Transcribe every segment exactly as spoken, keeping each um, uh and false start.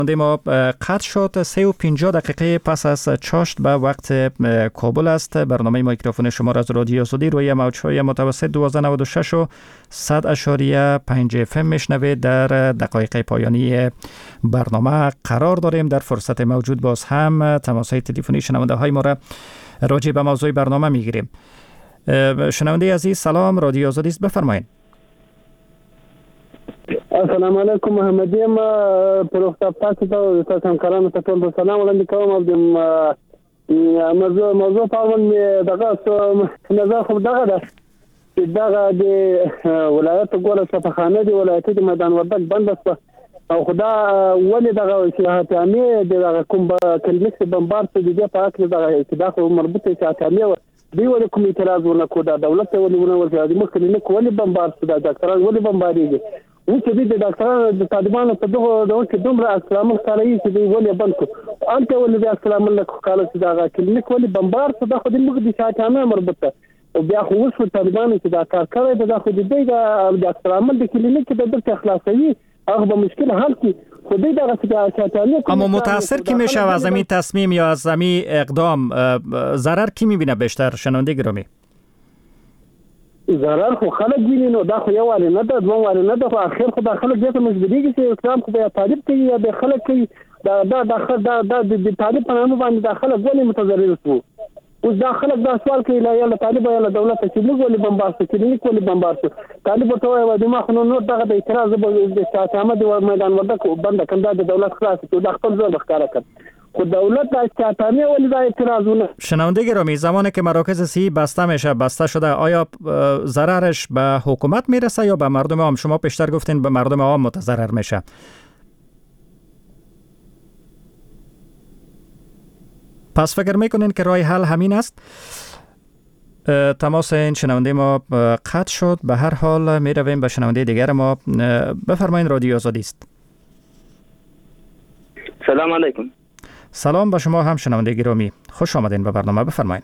ما قطع شد. سه و پنجاه دقیقه پس از چاشت به وقت کابل است. برنامه میکروفون شما را از رادیو آزادی روی موج‌های متوسط دوازده نود و شش و صد اشاریه پنج اف ام میشنوید. در دقایق پایانی برنامه قرار داریم در فرصت موجود باز هم تماس‌های تلفنی شنونده های ما را راجع به موضوع برنامه میگیریم. شنونده عزیز سلام، رادیو آزادی است، بفرمایید. السلام علیکم، محمدی ام پروفتا تاسو ته تاسو همکارانو ته ټول سلام وړاندې کوم. د موضوع موضوع په اړه دغه نظر خو دغه ده چې دغه د ولایت ګوره صفخانه دی ولایت د میدان وردګ بند است او خدا ولې دغه سیاحت عامه دغه کوم کلینیک بمبار څه دی په اړه دغه اتفاق مربوطه سیاحت عامه دی ولې کوم اعتراض ونه دا دولت ولې ونه ورځي د کلینیک ولې بمبار څه د ډاکټرانو ولې بمباریږي و چې د ډاکټرانو د طالبانو په دغه دغه کې دومره اسلام کاروي چې دی ولې بند کو انت ولې د اسلام الله کاله چې دا کلینیک ولې بمبار څه د خو د موږ د سیاحت عامه مربوطه او بیا خو وسو طالبانو چې دا کار کوي دا خو د دې د اسلام د کلینیک د درته اخلاصي هغه به مشکل حل کی خودی دغه سیاستانه. اما متاثر کی میشه از این تصمیم یا از این اقدام؟ ضرر کی میبینه بیشتر شنونده گرامی؟ ضرر خو خلک ویني نو دا خو یو واره نه ده دوه واره نه ده خو اخر خو دا خلک دې ته مجبورېږي چې اسلام خو بیا طالب کوي یا د خلک کوي دا دا دا دا د طالب په نامه باندې دا خلک ولې متضرر شو؟ اوس دا خلک دا سوال کوي لا یا طالب یا دولت چې موږ ولې بمبار شو کلینیک ولې بمبار شو طالب ته وایي د ما خو نو دغه د اعتراض د سیاست عامه د میدان وردګ بند کنده د دولت خلاص ته د خپل ځل ښکارا کړ خود دولت در کاتانه ولی دا اعتراضونه. شنونده گرامی، زمانی که مراکز صحی بسته میشه بسته شده آیا ضررش به حکومت میرسه یا به مردم عام؟ شما پیشتر گفتین به مردم عام متضرر میشه. پس فکر میکنین که راه حل همین است؟ تماس این شنونده ما قطع شد. به هر حال میرویم به شنونده دیگر ما. بفرمایید، رادیو آزادی است. سلام علیکم. سلام به شما هم شنونده گرامی، خوش آمدین به برنامه، بفرمایید.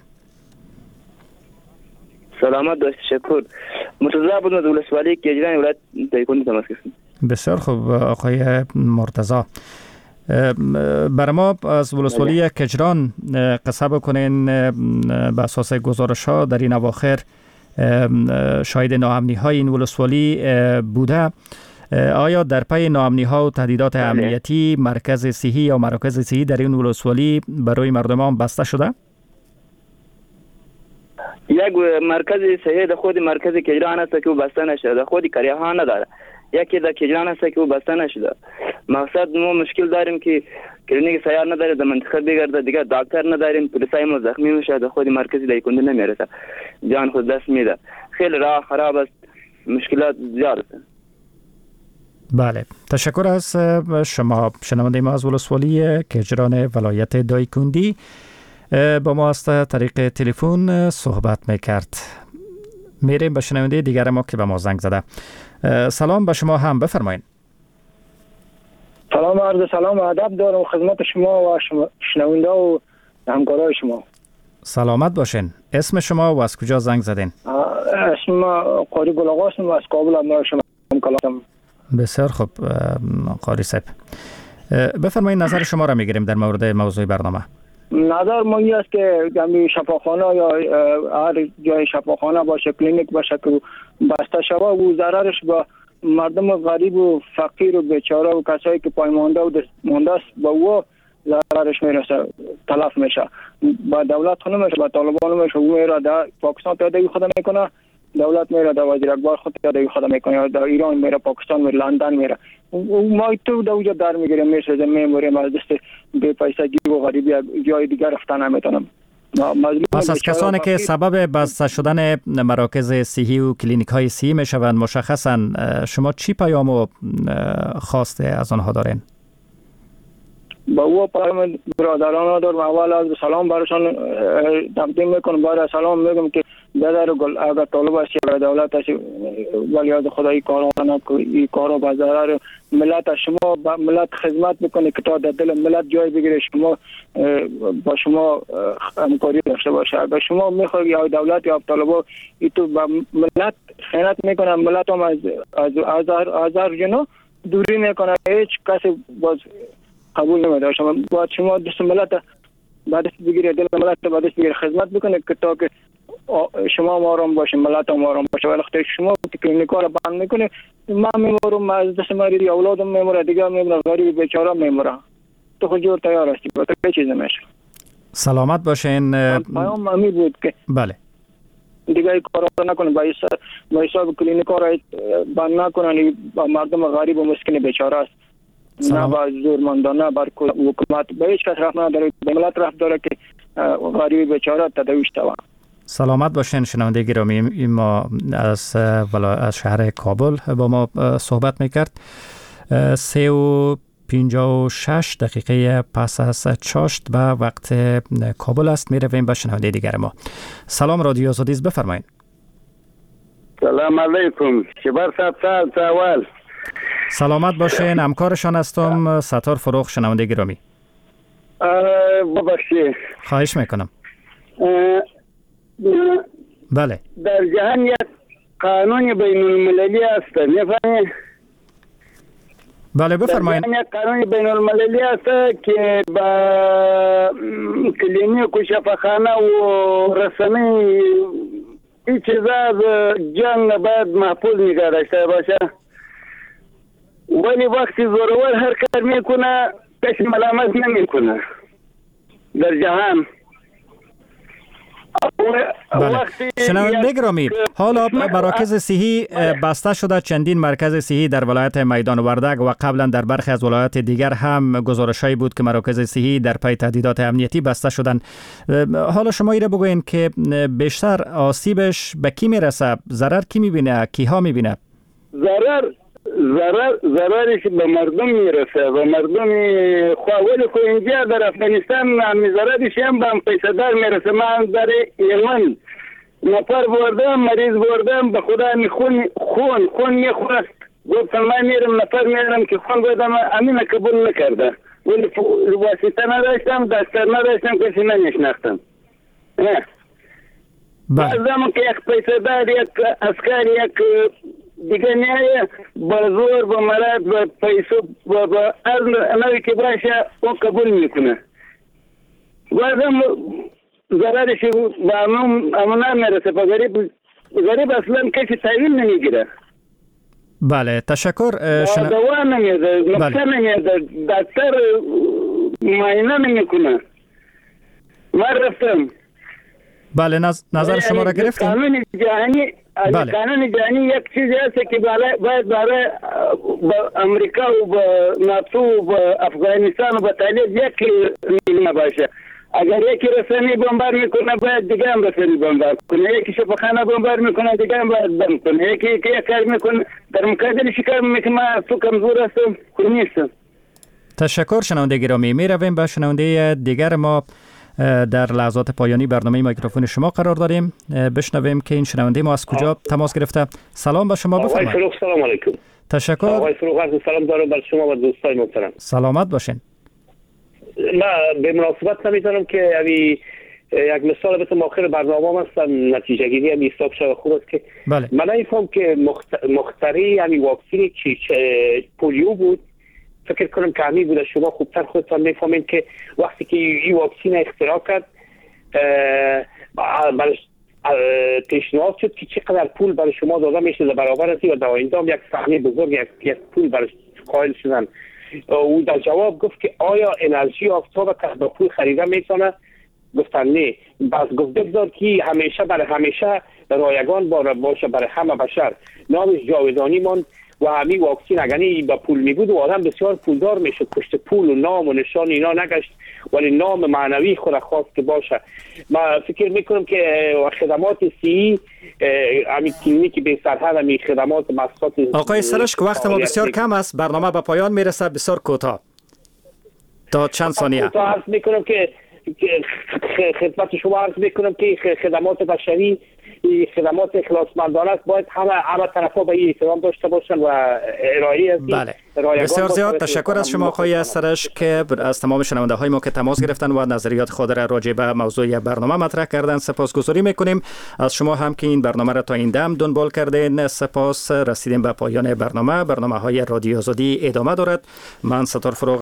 سلامت داشت، شکر. مرتضی بودم از ولسوالی کیجران ولایت دایکنی تماس گرفتم. بسیار خوب آقای مرتضی. برای ما از ولسوالی کیجران قصه بکنین. به اساس گزارش ها در این اواخر شاهد ناامنی های این ولسوالی بوده. آیا در پی ناامنی ها و تهدیدات امنیتی مرکز صحی یا مراکز صحی در این ولسوالی برای مردمان بسته شده؟ یک مرکز صحی در خود مرکز کیجران است که بسته نشده، در خود کریه ها نداره. یکی در کیجران است که بسته نشده. مقصد ما مشکل داریم که کلینیک سیار نداره، در منطقه بگرده، دیگه دکتر نداریم، پلیسای ما زخمی میشه، در خود مرکز دایکنده نمیرسه، جان خود دست میده. خیلی راه خراب است، مشکلات زیاد است. بله، تشکر از شما شنونده ما از ولسوالی کیجران ولایت دایکندی. با ما از طریق تلفن صحبت میکرد. میریم به شنونده دیگر ما که به ما زنگ زده. سلام به شما هم، بفرمایید. سلام عرض سلام و ادب دارم خدمت شما و شنونده و همکارای شما. سلامت باشین. اسم شما و از کجا زنگ زدین؟ اسم قاری گل هستم و از کابل ابنای شما کلام. بسیار خوب قاری صاحب، بفرمایید نظر شما را میگیریم در مورد موضوع برنامه. نظر ما این است که گمی شفاخانه یا هر جای شفاخانه باشه، کلینیک باشه که بسته شود و ضررش با مردم غریب و فقیر و بیچاره و کسایی که پایمانده و مانده است با او ضررش میرسه، تلف میشه. با دولت خود نمیشه، با طالبان نمیشه. او میره در پاکستان پیادگی خود میکنه، دولت میره در وزیر اکبر خود پیادگی خود میکنه، در ایران میره، پاکستان میره، لندن میره. ما تو در اونجا در میگیریم، میسازیم، میموریم، از دست بی پیسگی و غریبی جای دیگر رفتن نمیتونم. پس از کسانی که سبب بسته شدن مراکز صحی و کلینیک های صحی میشوند مشخصا، شما چی پیام و خواسته از آنها دارین؟ با او پیام برادران دارم. اول از سلام برشان تقدیم میکنم، بعد سلام میگم که بدر گل اگر طالب است یا دولت است ولی از خدای کارا نکنه، این کارا به ضرر ملت شما، با ملت خدمت میکنه که تا در دل ملت جای بگیره، شما با شما همکاری داشته باشه. اگر شما میخواید یا دولت یا طالبا این تو با ملت خیانت میکنه، ملت هم از از از هر جنو دوری میکنه، هیچ کسی باز قبول نمی‌داشتم. باید شما دست ملت بعد بگیرید، دل ملت بعد بگیرید، خدمت بکنید که تا که شما ما آرام باشه، ملت ما آرام باشه. وقتی شما کلینیکا رو بند میکنید، من میمورم، از دست مریض اولادم میموره، دیگه میموره، غریب بیچاره میموره. تو خود جور تیار هستی با تو چیز نمیشه. سلامت باشین. پیام امی بود که بله دیگه ای کارا نکنه، با حساب با حساب کلینیکا را بند نکنن، با مردم غریب و مسکین بیچاره است. نه با زورمندانه بر حکومت به هیچ کس رحم نداره، به ملت رحم داره که غریب بیچاره تداویش توان. سلامت باشین شنونده گرامی. ما از ولا از شهر کابل با ما صحبت میکرد. سه و پنجاه و شش دقیقه پس از چاشت به وقت کابل است. می رویم به شنونده دیگر ما. سلام رادیو آزادی، بفرمایید. سلام علیکم. شبر صاحب سال اول. سلامت باشین. همکارشان هستم ستار فروغ. شنونده گرامی ببخشید. خواهش میکنم. بله. در جهان یک قانون بین المللی است، میفهمید؟ بله بفرمایید. در جهان یک قانون بین المللی است که با کلینیک و شفاخانه و رسمی این چیزا از جنگ باید محفوظ نگه داشته باشه، ولی وقتی زورور هر کار میکنه کسی ملامت نمیکنه در جهان. بله. شنونده گرامی، حالا مراکز صحی بسته شده. چندین مرکز صحی در ولایت میدان وردک و قبلا در برخی از ولایات دیگر هم گزارشایی بود که مراکز صحی در پی تهدیدات امنیتی بسته شدند. حالا شما ایره بگوین که بیشتر آسیبش به کی میرسه؟ ضرر کی میبینه؟ کیها میبینه؟ ضرر ضرر ضررش به مردم میرسه، به مردم خواهولی که اینجا در افغانستان هم ضررش هم به پیسدار میرسه. من در ایران نفر بردم، مریض بردم، به خدا می خون خون خون میخواست، گفتم من میرم نفر میرم که خون بردم، امین قبول نکرده، ولی واسطه نداشتم، دستر نداشتم، کسی نمیشناختم. بعضم که یک پیسدار، یک اسکر، یک دیگه نیایه با زور، با مرد، با پیسو، با, با از نوی که باشه اون قبول میکنه. بعضم ضررش با امنا میرسه، با غریب غریب اصلا کسی تحویل نمیگیره. بله تشکر. شن... دوا نمیده، نقصه نمیده، دکتر معاینه نمیکنه. من رفتم. بله نظر شما را گرفتیم. قانون جهانی بله. قانون جهانی یک چیزی هست که باید برای با امریکا و با ناتو و با افغانستان و با طالب یک میلیون باشه. اگر یکی رسانی بمبار میکنه باید دیگه هم رسانی بمبار کنه، یکی شفاخانه بمبار میکنه دیگه هم باید بم کنه، یکی یکی یک کار میکنه. در مقابل شکار میکنه من تو کمزور هستم، خود نیستم. تشکر شنونده گرامی. می رویم به شنونده دیگر ما. در لحظات پایانی برنامه میکروفون شما قرار داریم. بشنویم که این شنونده ما از کجا تماس گرفته. سلام به شما، بفرمایید. آقای فروغ سلام علیکم. تشکر. آقای فروغ عرض سلام دارم بر شما و دوستای محترم. سلامت باشین. من به مناسبت نمیتونم که اوی یک مثال بتونم آخر برنامه هستم، نتیجه گیری هم حساب شده خوب است که بله. من نمیفهم که مخت... مختری یعنی واکسین چی پولیو بود. فکر کنم که همی بوده، شما خوبتر خودتان میفهمین که وقتی که این واکسین اختراع کرد برش پیشنهاد شد که چقدر پول برای شما داده میشه در برابر از این و در آینده هم یک صحنه بزرگ یک, یک پول برش قائل شدن. او در جواب گفت که آیا انرژی آفتاب که با پول خریده میتونه؟ گفتن نه. بس گفت بگذار که همیشه برای همیشه رایگان باشه برای همه بشر، نامش جاودانی ماند و همین واکسین اگه با پول میبود و آدم بسیار پولدار میشه، پشت پول و نام و نشان اینا نگشت، ولی نام معنوی خود خواست که باشه. من فکر میکنم که خدمات سی همین کلینیک بی سرحد همین خدمات مخصوص آقای سرش که وقت ما بسیار کم است، برنامه به پایان میرسه، بسیار کوتاه تا چند ثانیه کوتاه عرض میکنم که خدمت شما عرض میکنم که خدمات بشری، خدمات اخلاصمندانه است، باید همه همه طرفا به این احترام داشته باشن و ارائه از بله. بسیار زیاد تشکر از شما آقای سرش که از تمام شنونده های ما که تماس گرفتن و نظریات خود را راجع به موضوع برنامه مطرح کردن سپاسگزاری میکنیم. از شما هم که این برنامه را تا این دم دنبال کردین سپاس. رسیدیم به پایان برنامه. برنامه های رادیو آزادی ادامه دارد. من ستار فروغ